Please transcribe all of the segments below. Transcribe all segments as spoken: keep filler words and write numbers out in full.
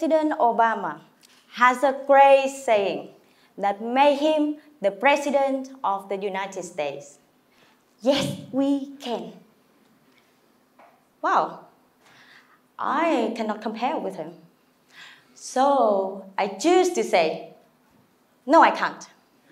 President Obama has a great saying that made him the President of the United States. Yes, we can. Wow, I cannot compare with him. So I choose to say, no, I can't.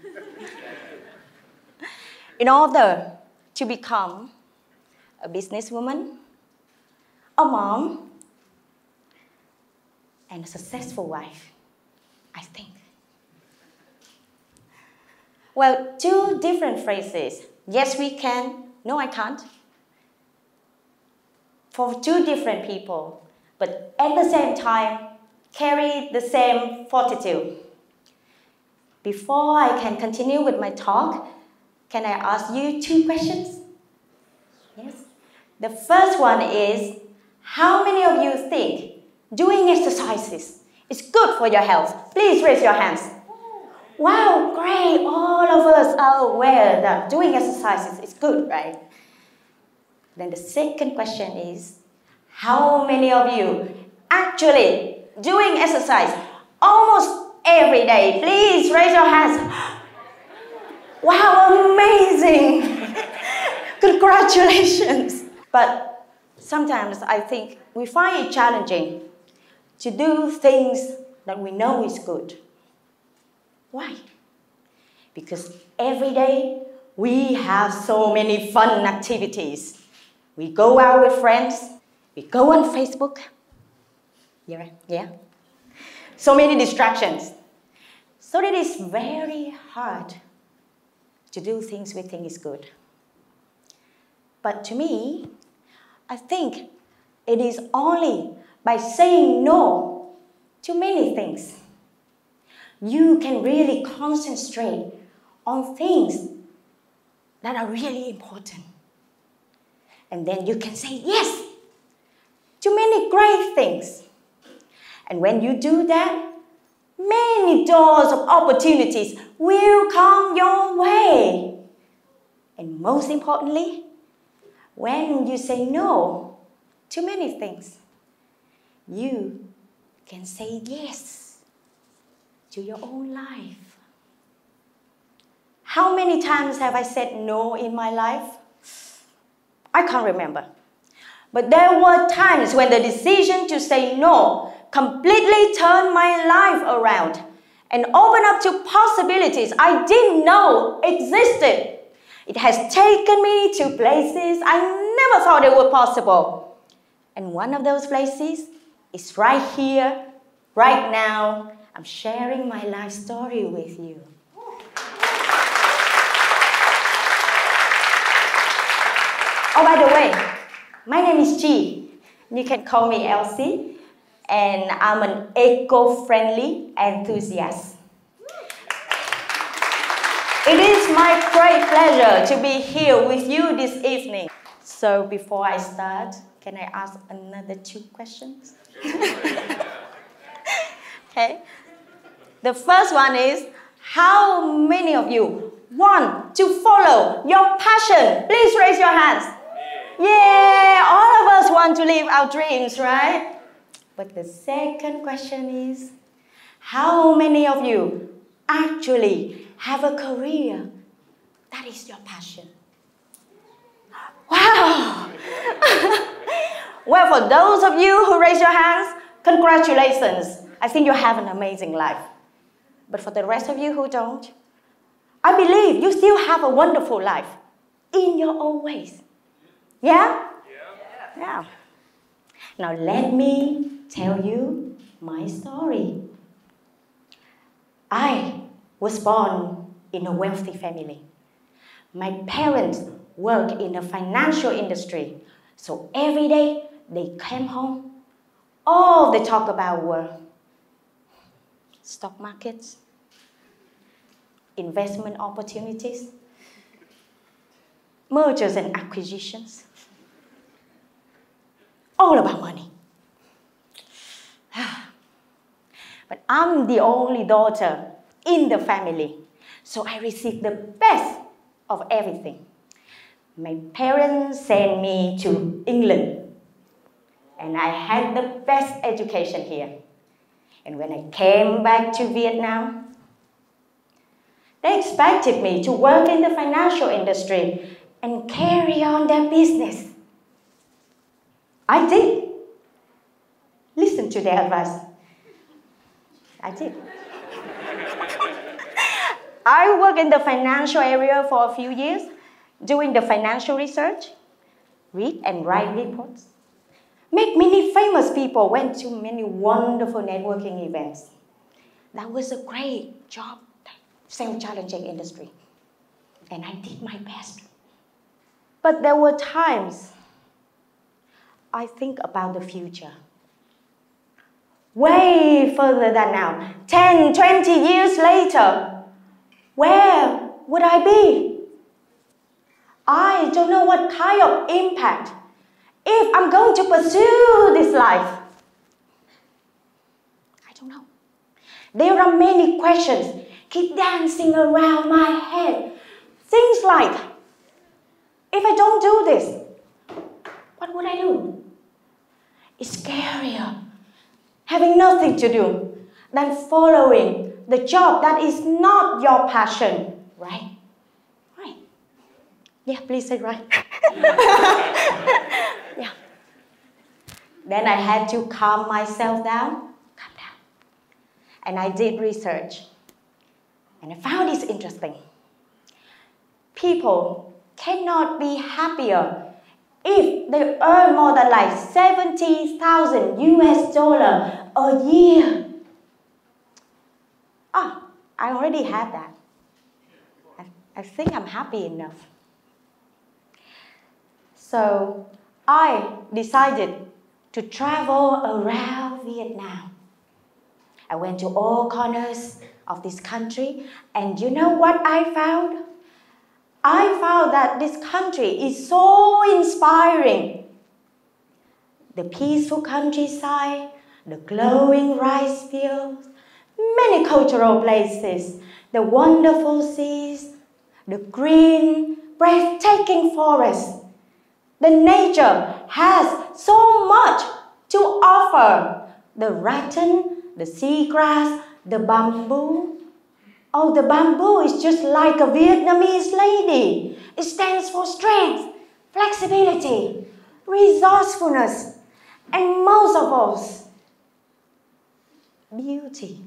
In order to become a businesswoman, a mom, and a successful wife, I think. Well, two different phrases. Yes, we can. No, I can't. For two different people, but at the same time, carry the same fortitude. Before I can continue with my talk, can I ask you two questions? Yes. The first one is, how many of you think doing exercises is good for your health? Please raise your hands. Wow, great. All of us are aware that doing exercises is good, right? Then the second question is, how many of you actually doing exercise almost every day? Please raise your hands. Wow, amazing. Congratulations. But sometimes I think we find it challenging to do things that we know is good. Why? Because every day we have so many fun activities. We go out with friends, we go on Facebook. Yeah, yeah. So many distractions. So it is very hard to do things we think is good. But to me, I think it is only by saying no to many things you can really concentrate on things that are really important. And then you can say yes to many great things. And when you do that, many doors of opportunities will come your way. And most importantly, when you say no to many things, you can say yes to your own life. How many times have I said no in my life? I can't remember. But there were times when the decision to say no completely turned my life around and opened up to possibilities I didn't know existed. It has taken me to places I never thought it were possible. And one of those places is right here, right now. I'm sharing my life story with you. Oh, by the way, my name is Chi. You can call me Elsie. And I'm an eco-friendly enthusiast. It is my great pleasure to be here with you this evening. So before I start, can I ask another two questions? Okay. The first one is, how many of you want to follow your passion? Please raise your hands. Yeah, all of us want to live our dreams, right? But the second question is, how many of you actually have a career that is your passion? Wow! Well, for those of you who raise your hands, congratulations. I think you have an amazing life. But for the rest of you who don't, I believe you still have a wonderful life in your own ways. Yeah? Yeah. Yeah. Now let me tell you my story. I was born in a wealthy family. My parents work in the financial industry, so every day they came home. All they talk about were stock markets, investment opportunities, mergers and acquisitions. All about money. But I'm the only daughter in the family, so I received the best of everything. My parents sent me to England, and I had the best education here. And when I came back to Vietnam, they expected me to work in the financial industry and carry on their business. I did. Listen to their advice. I did. I worked in the financial area for a few years, doing the financial research, read and write reports, met many famous people, went to many wonderful networking events. That was a great job, self-challenging industry, and I did my best. But there were times I think about the future. Way further than now, ten, twenty years later, where would I be? I don't know what kind of impact if I'm going to pursue this life. I don't know. There are many questions keep dancing around my head. Things like, if I don't do this, what would I do? It's scarier having nothing to do than following the job that is not your passion, right? Right. Yeah, please say right. Yeah. Then I had to calm myself down, calm down. And I did research. And I found this interesting. People cannot be happier if they earn more than like seventy thousand U S dollar a year. Ah, I already had that. I, I think I'm happy enough. So I decided to travel around Vietnam. I went to all corners of this country, and you know what I found? I found that this country is so inspiring. The peaceful countryside, the glowing rice fields, many cultural places, the wonderful seas, the green, breathtaking forests. The nature has so much to offer. The rattan, the seagrass, the bamboo. Oh, the bamboo is just like a Vietnamese lady. It stands for strength, flexibility, resourcefulness, and most of all, beauty.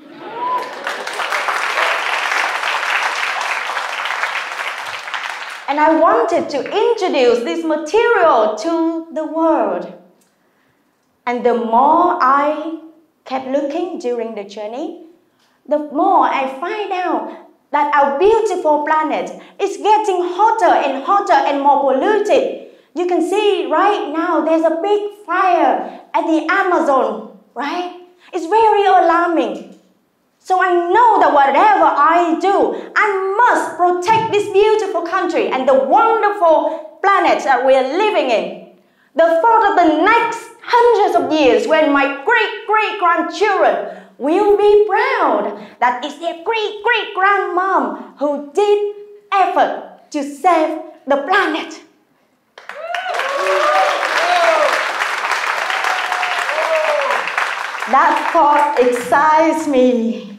And I wanted to introduce this material to the world. And the more I kept looking during the journey, the more I find out that our beautiful planet is getting hotter and hotter and more polluted. You can see right now there's a big fire at the Amazon, right? It's very alarming. So I know that whatever I do, I must protect this beautiful country and the wonderful planet that we are living in. The thought of the next hundreds of years when my great-great-grandchildren will be proud that it's their great-great-grandmom who did effort to save the planet. That thought excites me.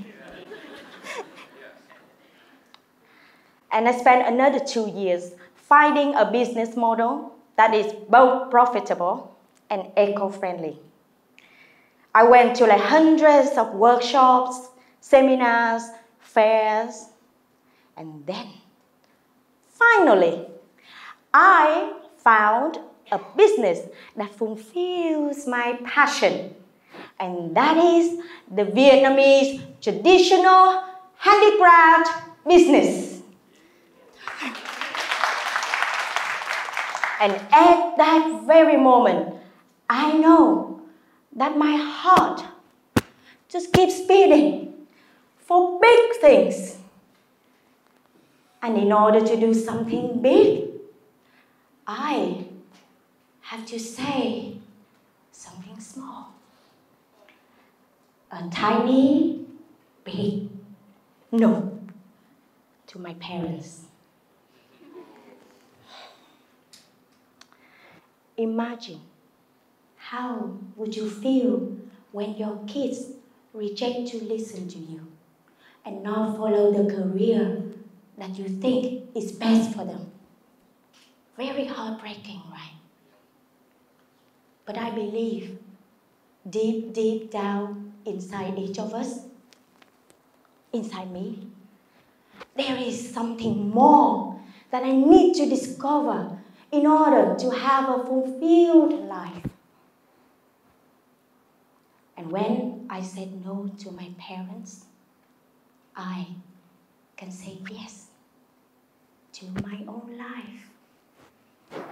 And I spent another two years finding a business model that is both profitable and eco-friendly. I went to like hundreds of workshops, seminars, fairs, and then, finally, I found a business that fulfills my passion, and that is the Vietnamese traditional handicraft business. And at that very moment, I know that my heart just keeps beating for big things. And in order to do something big, I have to say something small. A tiny, big no to my parents. Imagine how would you feel when your kids reject to listen to you and not follow the career that you think is best for them. Very heartbreaking, right? But I believe deep, deep down inside each of us, inside me, there is something more that I need to discover in order to have a fulfilled life. And when I said no to my parents, I can say yes to my own life.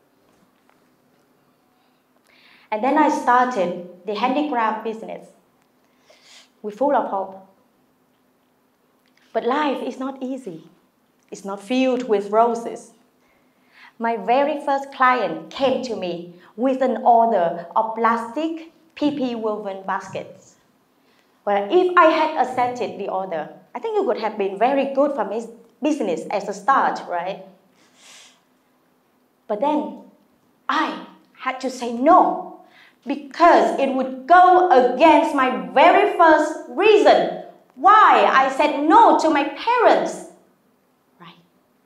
And then I started the handicraft business with full of hope. But life is not easy. It's not filled with roses. My very first client came to me with an order of plastic P P woven baskets. Well, if I had accepted the order, I think it would have been very good for my business as a start, right? But then I had to say no because it would go against my very first reason why I said no to my parents, right?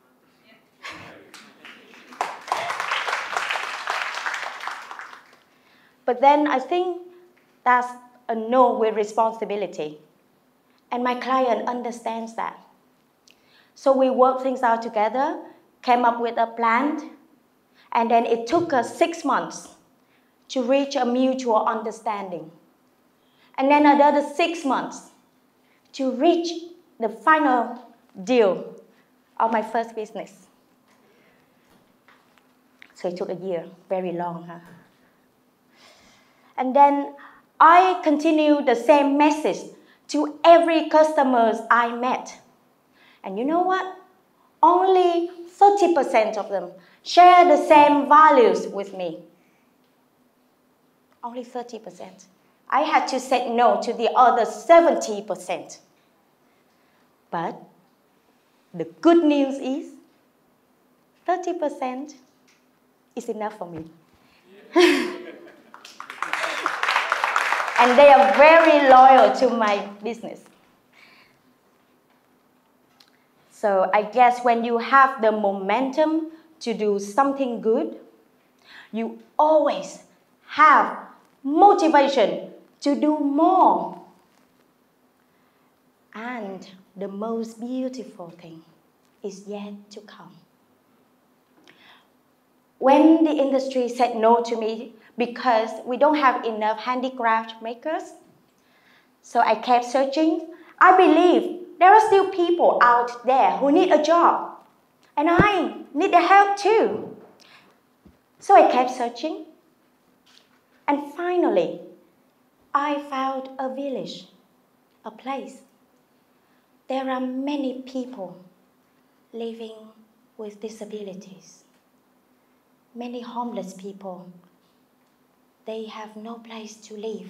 But then I think that's a no with responsibility. And my client understands that. So we worked things out together, came up with a plan, and then it took us six months to reach a mutual understanding. And then another six months to reach the final deal of my first business. So it took a year, very long, huh? And then I continued the same message to every customer I met. And you know what? Only thirty percent of them share the same values with me. Only thirty percent. I had to say no to the other seventy percent. But the good news is thirty percent is enough for me. And they are very loyal to my business. So I guess when you have the momentum to do something good, you always have motivation to do more. And the most beautiful thing is yet to come. When the industry said no to me because we don't have enough handicraft makers, so I kept searching. I believe there are still people out there who need a job, and I need their help too. So I kept searching, and finally, I found a village, a place. There are many people living with disabilities, many homeless people. They have no place to live.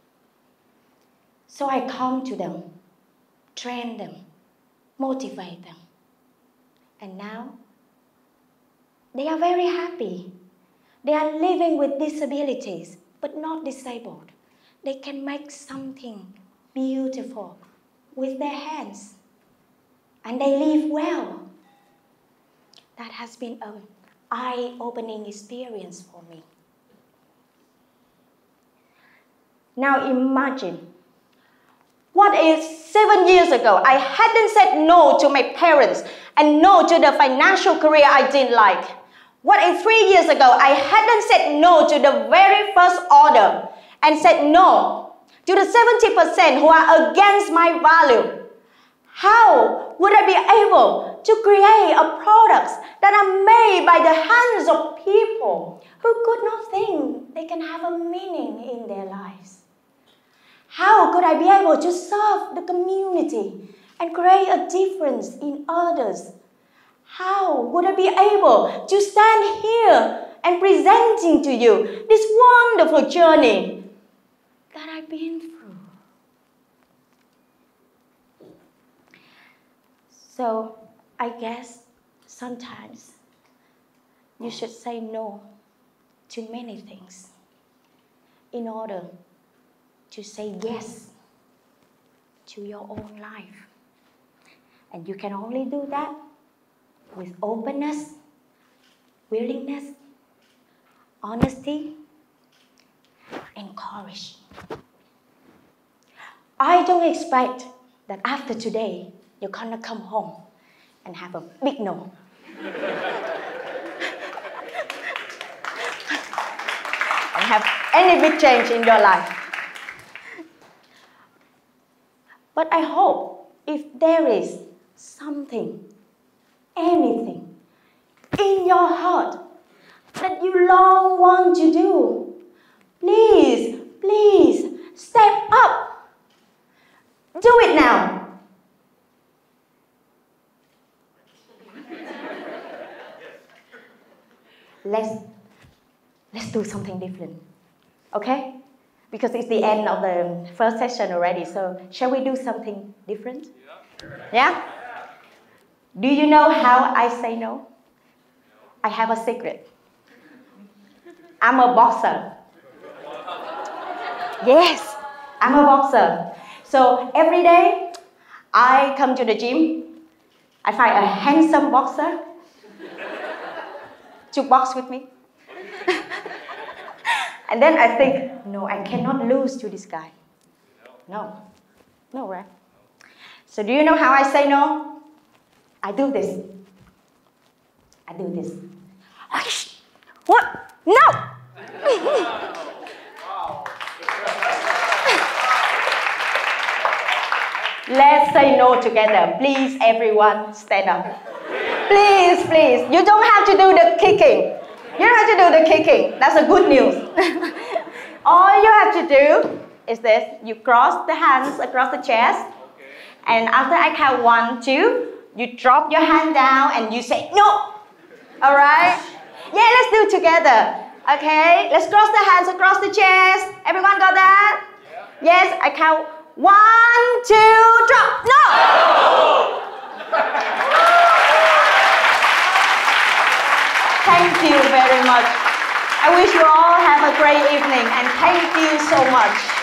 So I come to them, train them, motivate them. And now, they are very happy. They are living with disabilities, but not disabled. They can make something beautiful with their hands. And they live well. That has been an eye-opening experience for me. Now imagine, what if seven years ago I hadn't said no to my parents and no to the financial career I didn't like? What if three years ago I hadn't said no to the very first order and said no to the seventy percent who are against my value? How would I be able to create a products that are made by the hands of people who could not think they can have a meaning in their lives? How could I be able to serve the community and create a difference in others? How would I be able to stand here and presenting to you this wonderful journey that I've been through? So I guess sometimes you should say no to many things in order to say yes to your own life. And you can only do that with openness, willingness, honesty, and courage. I don't expect that after today, you're gonna come home and have a big no. And have any big change in your life. But I hope if there is something, anything in your heart that you long want to do, please, please step up. Do it now. Let's, let's do something different, okay? Because it's the end of the first session already, so shall we do something different? Yeah? Do you know how I say no? I have a secret. I'm a boxer. Yes, I'm a boxer. So every day, I come to the gym. I find a handsome boxer to box with me. And then I think, no, I cannot lose to this guy. No, no, right? So do you know how I say no? I do this. I do this. What? No! Let's say no together. Please, everyone, stand up. Please, please. You don't have to do the kicking. You don't have to do the kicking. That's a good news. All you have to do is this. You cross the hands across the chest. And after I count one, two, you drop your hand down and you say no. All right? Yeah, let's do it together. Okay? Let's cross the hands across the chest. Everyone got that? Yes, I count. One, two, drop. No! Thank you very much. I wish you all have a great evening and thank you so much.